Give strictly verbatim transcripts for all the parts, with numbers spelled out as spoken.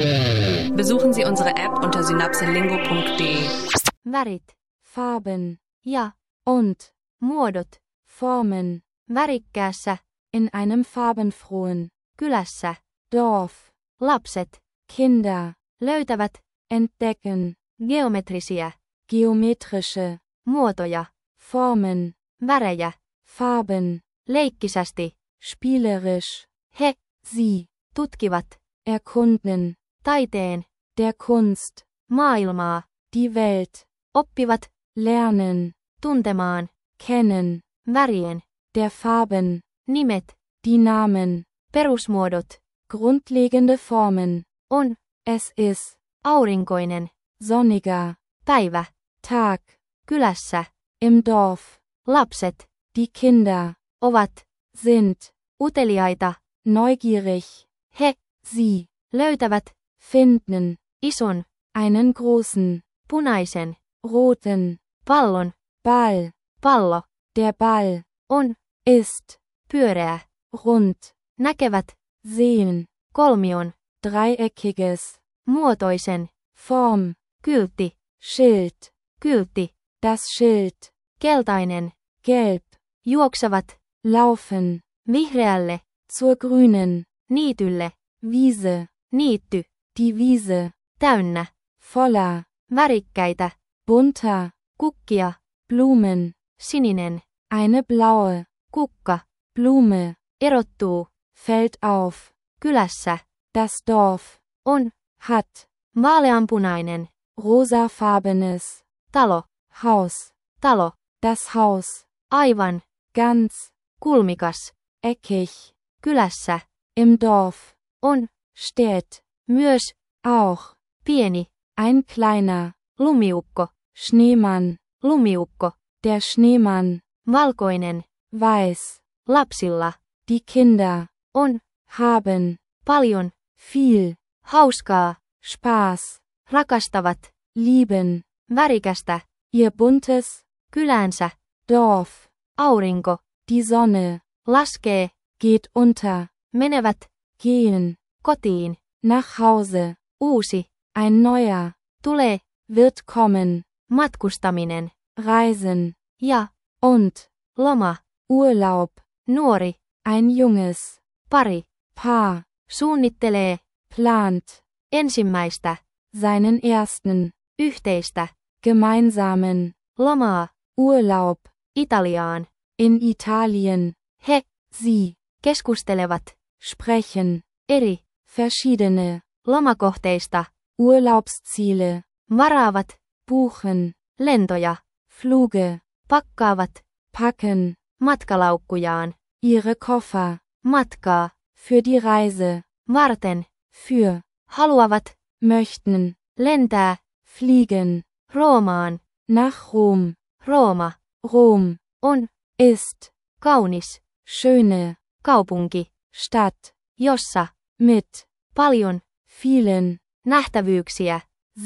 Besuchen Sie unsere App unter synapselingo punkt de. Värit, Farben, ja, und, muodot, Formen, värikkäässä, in einem farbenfrohen, kylässä, Dorf, lapset, Kinder, löytävät, entdecken, geometrisiä, geometrische, muotoja, Formen, värejä, Farben, leikkisästi, spielerisch, he, sie, tutkivat, erkunden, taiteen, der Kunst, maailmaa, die Welt, oppivat, lernen, tuntemaan, kennen, värien, der Farben, nimet, die Namen, perusmuodot, grundlegende Formen, on, es ist, aurinkoinen, sonniger, päivä, Tag, kylässä, im Dorf, lapset, die Kinder, ovat, sind, uteliaita, neugierig, he, sie, löytävät, finden, ison, einen großen, punaisen, roten, pallon, Ball, pallo, der Ball, on, ist, pyöreä, rund, näkevät, sehen, kolmion, dreieckiges, muotoisen, Form, kyltti, Schild, kyltti, das Schild, keltainen, gelb, juoksevat, laufen, vihreälle, zur grünen, niitylle, Wiese, niitty, die Wiese, täynnä, voller, värikkäitä, bunter, kukkia, Blumen, sininen, eine blaue, kukka, Blume, erottuu, fällt auf, kylässä, das Dorf, on, hat, vaaleanpunainen, rosafarbenes, talo, Haus, talo, das Haus, aivan, ganz, kulmikas, eckig, kylässä, im Dorf, on, steht, myös, auch, pieni, ein kleiner, lumiukko, Schneemann, lumiukko, der Schneemann, valkoinen, weiß, lapsilla, die Kinder, on, haben, paljon, viel, hauskaa, Spaß, rakastavat, lieben, värikästä, ihr buntes, kyläänsä, Dorf, aurinko, die Sonne, laskee, geht unter, menevät, gehen, kotiin, nach Hause, uusi, ein neuer, tulee, wird kommen, matkustaminen, reisen, ja, und, loma, Urlaub, nuori, ein junges, pari, Paar, suunnittelee, plant, ensimmäistä, seinen ersten, yhteistä, gemeinsamen, lomaa, Urlaub, Italiaan, in Italien, he, sie, keskustelevat, sprechen, eri, verschiedene, lomakohteista, Urlaubsziele, varaavat, buchen, lentoja, Fluge, pakkaavat, packen, matkalaukkujaan, ihre Koffer, matkaa, für die Reise, varten, für, haluavat, möchten, lentää, fliegen, Roomaan, nach Rom, Rooma, Rom, on, ist, kaunis, schöne, kaupunki, Stadt, jossa, mit, paljon, vielen, nähtävyyksiä,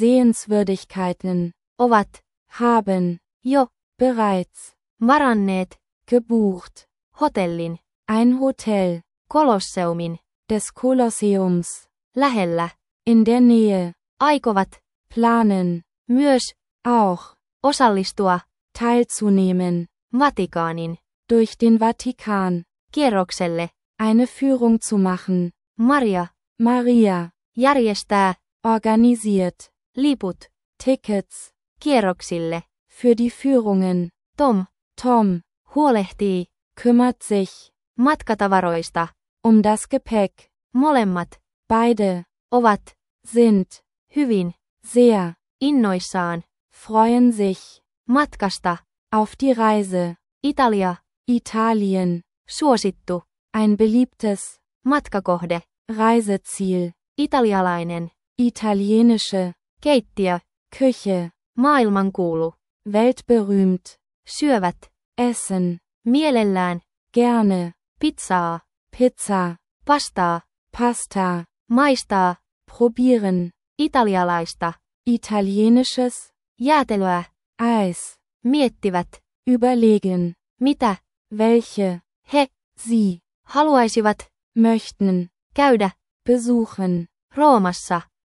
Sehenswürdigkeiten, ovat, haben, jo, bereits, varanneet, gebucht, hotellin, ein Hotel, Kolosseumin, des Kolosseums, lähellä, in der Nähe, aikovat, planen, myös, auch, osallistua, teilzunehmen, Vatikaanin, durch den Vatikan, kierrokselle, eine Führung zu machen, Maria, Maria, järjestää, organisiert, liput, Tickets, kierroksille, für die Führungen, Tom, Tom, huolehtii, kümmert sich, matkatavaroista, um das Gepäck, molemmat, beide, ovat, sind, hyvin, sehr, innoissaan, freuen sich, matkasta, auf die Reise, Italia, Italien, suosittu, ein beliebtes, matkakohde, Reiseziel, italialainen, italienische, keittiö, Küche, maailmankuulu, weltberühmt, syövät, essen, mielellään, gerne, pizzaa, pizza, pastaa, pasta, maistaa, probieren, italialaista, italienisches, jäätelöä, Eis, miettivät, überlegen, mitä, welche, he, sie, haluaisivat, möchten, käydä, besuchen, Roomassa,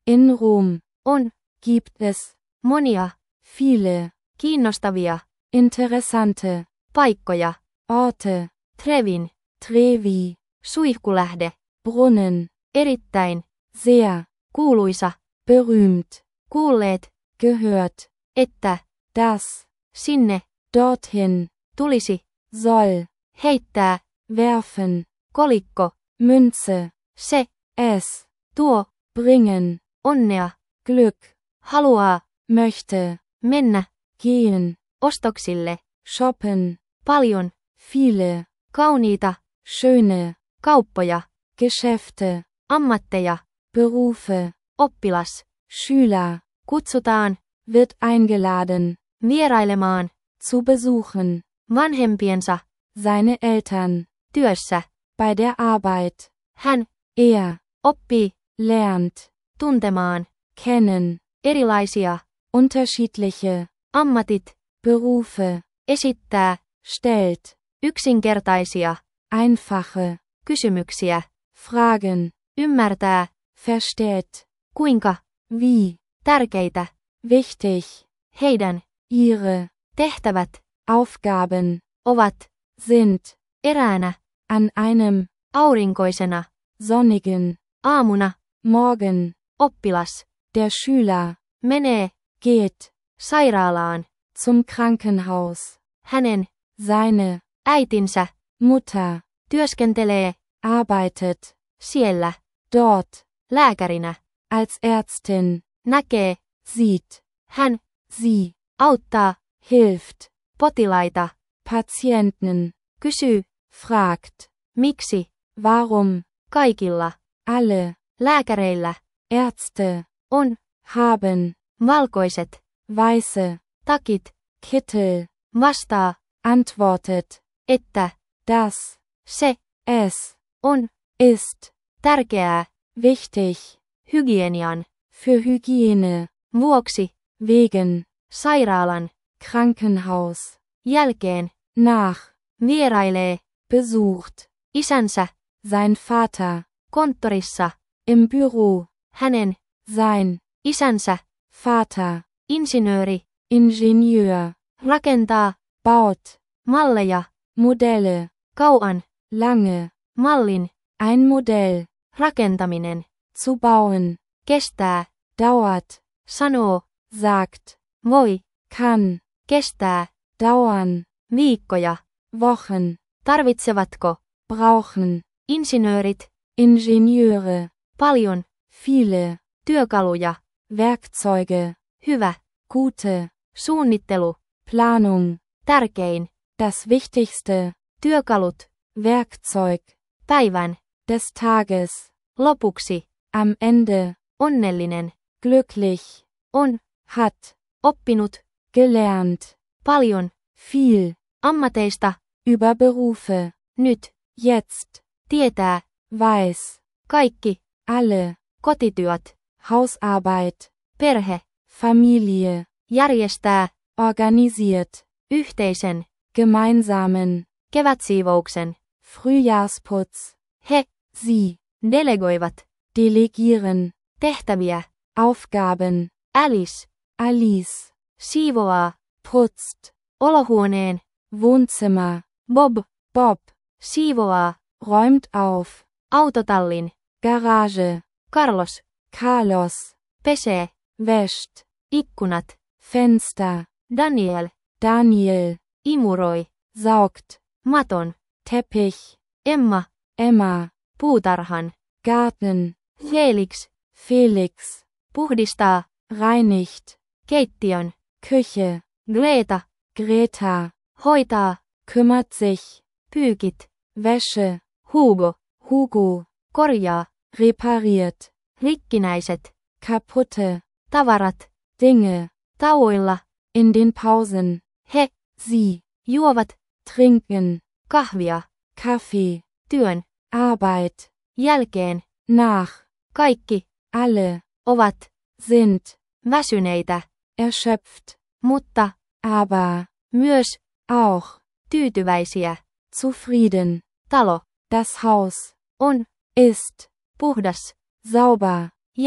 In Rom on gibt es monia viele kiinnostavia interessante paikkoja. Orte. Trevin, Trevi, suihkulähde, Brunnen, erittäin sehr kuuluisa, berühmt, kuulleet, gehört, että das sinne dorthin tulisi soll heittää werfen, kolikko, Münze, se es tuo bringen, onnea, Glück, haluaa möchte, mennä gehen, ostoksille, shoppen, paljon viele, kauniita schöne, kauppoja, Geschäfte, ammatteja, Berufe, oppilas, Schüler, kutsutaan wird eingeladen, vierailemaan zu besuchen, vanhempiensa seine Eltern, työssä. bei der Arbeit, Hän er oppii lernt, tuntemaan kennen, erilaisia unterschiedliche ammatit, Berufe, esittää stellt, yksinkertaisia einfache kysymyksiä, Fragen, ymmärtää versteht, kuinka wie tärkeitä wichtig heidän ihre tehtävät Aufgaben ovat sind, eräänä an einem aurinkoisena sonnigen aamuna Morgen, oppilas der Schüler menee geht sairaalaan. zum Krankenhaus, Hänen seine äitinsä Mutter työskentelee arbeitet siellä dort lääkärinä, als Ärztin, näkee sieht, hän sie auttaa hilft, potilaita, Patienten, kysyy fragt, miksi warum kaikilla alle lääkäreillä Ärzte on haben valkoiset weiße takit, Kittel, vastaa, antwortet, että dass se es on ist tärkeää wichtig hygienian für Hygiene, vuoksi wegen sairaalan Krankenhaus, jälkeen nach vierailee besucht, isänsä sein Vater, konttorissa, im Büro, hänen sein isänsä Vater, insinööri Ingenieur, rakentaa baut malleja Modelle, kauan lange, mallin ein Modell rakentaminen zu bauen, kestää, dauert, sanoo, sagt, voi kann, kestää dauern, viikkoja, Wochen, tarvitsevatko brauchen, insinöörit Ingenieure, paljon viele, työkaluja, Werkzeuge, hyvä gute, suunnittelu, Planung, tärkein das Wichtigste, työkalut, Werkzeug, päivän des Tages, lopuksi am Ende, onnellinen glücklich, on hat, oppinut gelernt, paljon viel, ammateista über Berufe, nyt jetzt, tietää weiß, kaikki alle, kotityöt, Hausarbeit, perhe Familie, järjestää organisiert, yhteisen gemeinsamen, kevätsiivouksen. Frühjahrsputz, He sie, delegoivat delegieren, tehtäviä. Aufgaben, Alice Alice, siivoaa putzt, olohuoneen. Wohnzimmer, Bob Bob, siivoaa räumt auf, autotallin. Garage, Carlos Carlos, pesee wäscht, ikkunat. Fenster, Daniel Daniel, imuroi saugt, maton. Teppich, Emma Emma, puutarhan. Garten, Felix Felix, puhdistaa reinigt, keittiön. Küche, Greta Greta, hoitaa kümmert sich, pyykit. Wäsche, Hugo Hugo, korjaa repariert, rikkinäiset kaputte, tavarat. Dinge, Tauoilla in den Pausen, he sie, juovat trinken, kahvia. Kaffee, Työn Arbeit, jälkeen nach, kaikki alle, ovat sind, väsyneitä, erschöpft, mutta aber, myös auch, tyytyväisiä. zufrieden, Talo das Haus, on ist, puhdas sauber, ja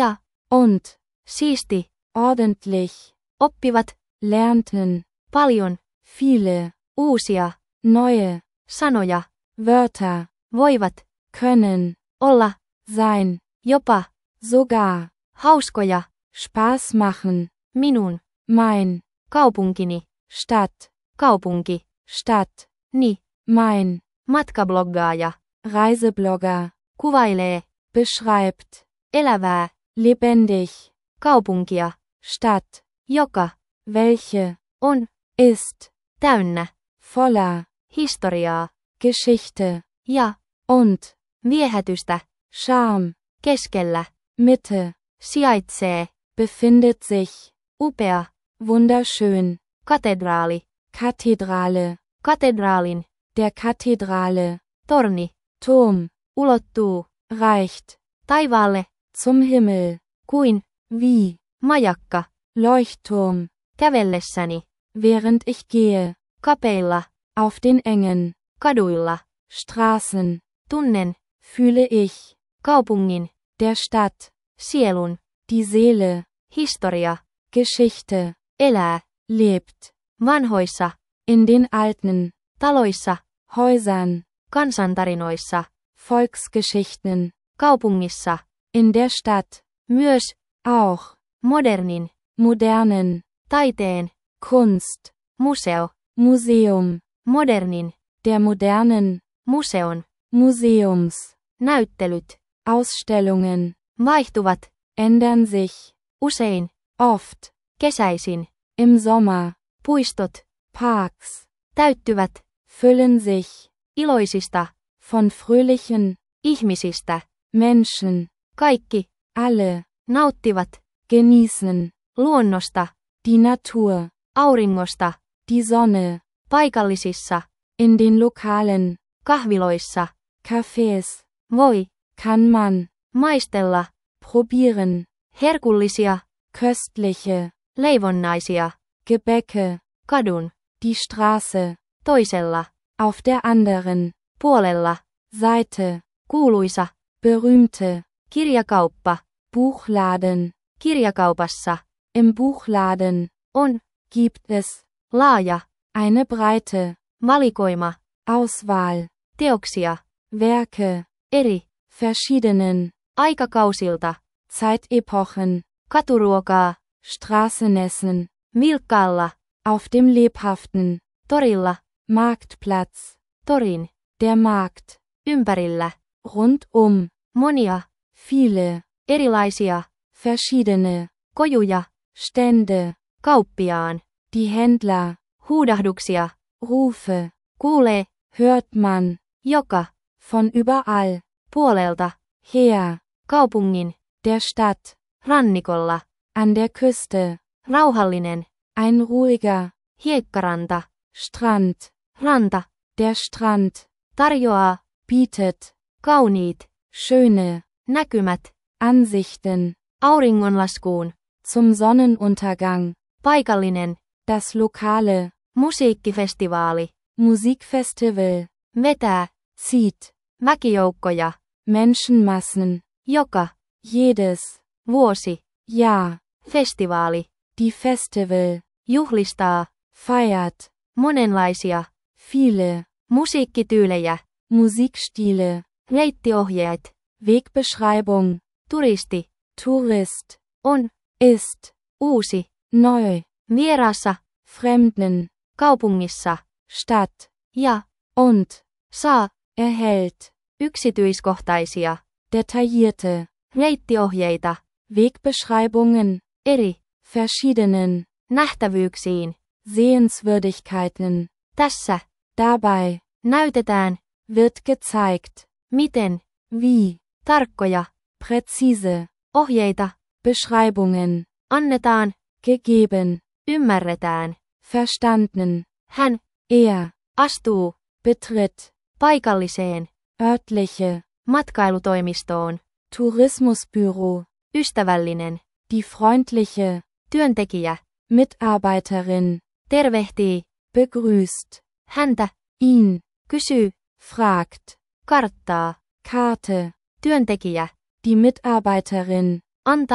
und, siisti, ordentlich, oppivat, lernten, paljon, viele, uusia, neue, sanoja, Wörter, voivat, können, olla, sein, jopa, sogar, hauskoja, Spaß machen, minun, mein, kaupunkini, Stadt, kaupunki, Stadt, ni, mein, matkabloggaaja, Reiseblogger, kuvailee, beschreibt, elävää, lebendig, kaupunkia, Stadt, joka, welche, on, ist, täynnä, voller, historiaa, Geschichte, ja, und, viehätystä, Charme, keskellä, Mitte, sijaitsee, befindet sich, upea, wunderschön, katedraali, Kathedrale, katedraalin, der Kathedrale, torni, Turm, ulottuu, reicht, taivaalle, zum Himmel, kuin, wie, majakka, Leuchtturm, kävellessäni, während ich gehe, kapeilla, auf den engen, kaduilla, Straßen, tunnen, fühle ich, kaupungin, der Stadt, sielun, die Seele, historia, Geschichte, elää, lebt, vanhoissa, in den alten, taloissa, Häusern, kansantarinoissa, Volksgeschichten, kaupungissa, in der Stadt, myös, auch, modernin, modernen, taiteen, Kunst, museo, Museum, modernin, der modernen, museon, Museums, näyttelyt, Ausstellungen, vaihtuvat, ändern sich, usein, oft, kesäisin, im Sommer, puistot, Parks, täyttyvät, füllen sich, iloisista, von fröhlichen, ihmisistä, Menschen, kaikki, alle, nauttivat, genießen, luonnosta, die Natur, auringosta, die Sonne, paikallisissa, in den Lokalen, kahviloissa, Cafés, voi, kann man, maistella, probieren, herkullisia, köstliche, leivonnaisia, Gebäcke, kadun, die Straße, toisella, auf der anderen, puolella, Seite, kuuluisa, berühmte, kirjakauppa, Buchladen, kirjakaupassa, im Buchladen, on, gibt es, laaja, eine breite, valikoima, Auswahl, teoksia, Werke, eri, verschiedenen, aikakausilta, Zeitepochen, katuruokaa, Straßenessen, vilkkaalla, auf dem lebhaften, torilla, Marktplatz, torin, der Markt, ympärillä, rundum, monia, viele, erilaisia, verschiedene, kojuja, Stände, kauppiaan, die Händler, huudahduksia, Rufe, kuulee, hört man, joka, von überall, puolelta, her, kaupungin, der Stadt, rannikolla, an der Küste, rauhallinen, ein ruhiger, hiekkaranta, Strand, ranta, der Strand, tarjoaa, bietet, kauniit, schöne, näkymät, Ansichten, auringonlaskuun, zum Sonnenuntergang, paikallinen, das lokale, musiikkifestivaali, Musikfestival, vetää, zieht, väkijoukkoja, Menschenmassen, joka, jedes, vuosi, Jahr, festivaali, die Festival, juhlistaa, feiert, monenlaisia, viele, musiikkityylejä, Musikstile, reittiohjeet, Wegbeschreibung, turisti, Tourist, on, ist, uusi, neu, vieraassa, Fremden, kaupungissa, Stadt, ja, und, saa, erhält, yksityiskohtaisia, detaillierte, reittiohjeita, Wegbeschreibungen, eri, verschiedenen, nähtävyyksiin, Sehenswürdigkeiten, tässä, dabei, näytetään, wird gezeigt, miten, wie, tarkkoja, präzise, ohjeita, Beschreibungen, annetaan, gegeben, ymmärretään, verstanden, hän, er, astuu, betritt, paikalliseen, örtliche, matkailutoimistoon, Tourismusbüro, ystävällinen, die freundliche, työntekijä, Mitarbeiterin, tervehtii, begrüßt, häntä, ihn, kysyy, fragt, karttaa, Karte, työntekijä, die Mitarbeiterin, antaa,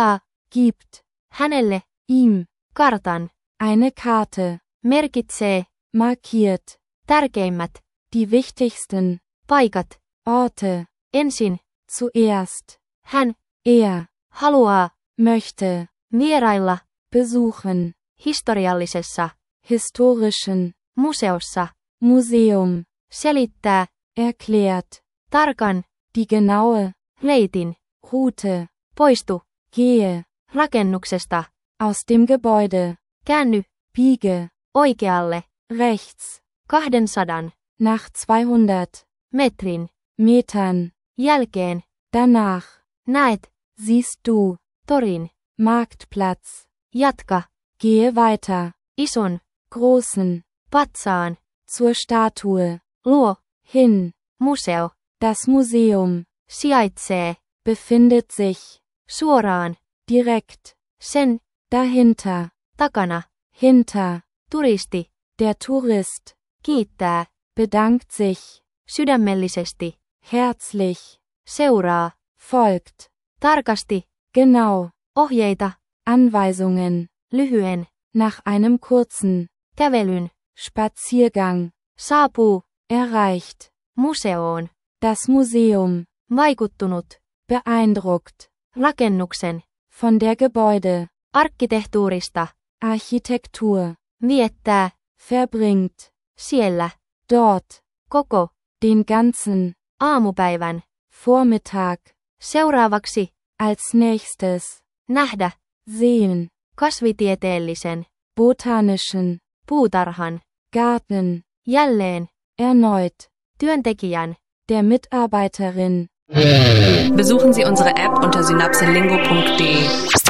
gibt, hänelle, ihm, kartan, eine Karte, merkitsee, markiert, tärkeimmät, die wichtigsten, paikat, Orte, ensin, zuerst, hän, er, haluaa, möchte, vierailla, besuchen, historiallisessa, historischen, museossa, Museum, selittää, erklärt, tarkan, die genaue, reitin, Route, poistu, gehe, rakennuksesta, aus dem Gebäude, käänny, biege, oikealle, rechts, kahdensadan, nach zweihundert, metrin, Metern, jälkeen, danach, näet, siehst du, torin, Marktplatz, jatka, gehe weiter, ison, großen, patsaan, zur Statue, luo, hin, museo, das Museum, sijaitsee, befindet sich, suoraan, direkt, sen, dahinter, takana, hinter, turisti, der Tourist, kiittää, bedankt sich, sydämellisesti, herzlich, seuraa, folgt, tarkasti, genau, ohjeita, Anweisungen, lyhyen, nach einem kurzen, kävelyn, Spaziergang, saapuu, erreicht, museoon, das Museum, vaikuttunut, beeindruckt, rakennuksen, von der Gebäude, arkkitehtuurista, Architektur, viettää, verbringt, siellä, dort, koko, den ganzen, aamupäivän, Vormittag, seuraavaksi, als nächstes, nähdä, sehen, kasvitieteellisen, botanischen, puutarhan, Garten, jälleen, erneut, työntekijän, der Mitarbeiterin. Besuchen Sie unsere App unter synapselingo punkt de.